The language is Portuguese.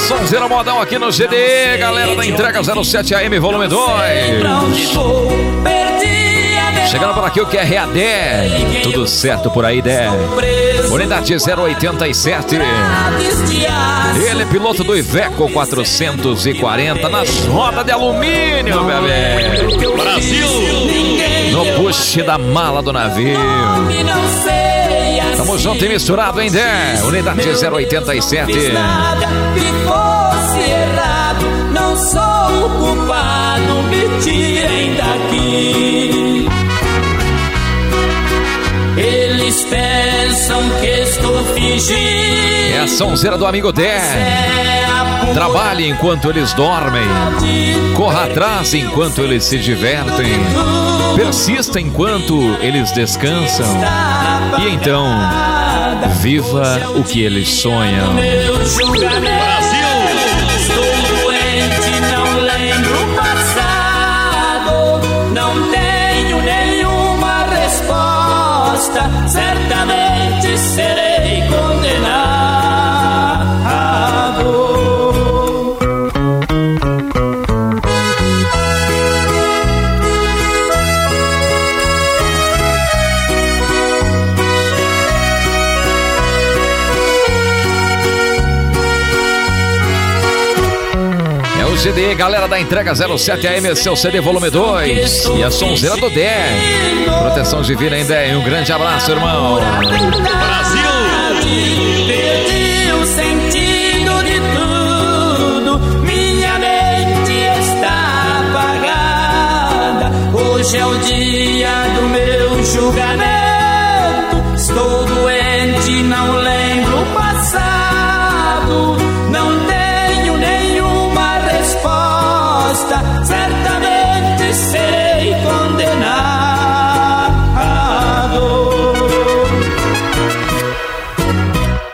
Sonzeira modão aqui no GD, galera da entrega 07 AM, volume 2. Chegando por aqui o QRA Dé. Tudo certo por aí, Dé. Unidade 087. Ele é piloto do Iveco 440 nas rodas de alumínio, bebê. Brasil! No push da mala do navio. Tamo junto e misturado, hein, Dé? Unidade 087. Fosse errado, não sou o culpado, me tirem daqui. Eles pensam que estou fingindo. É a sonzeira do amigo Dé. Trabalhe enquanto eles dormem. Corra atrás enquanto eles se divertem. Persista enquanto eles descansam. E então, viva o que eles sonham. Brasil! Estou doente, não lembro o passado. Não tenho nenhuma resposta. Certamente serei condenado. CD, galera da entrega 07 AM, seu CD volume 2. E a sonzeira do Dé. Proteção divina, hein, Dé? Um grande abraço, irmão. Brasil! Perdi o sentido de tudo. Minha mente está apagada. Hoje é o dia do meu julgamento. Estou doente, não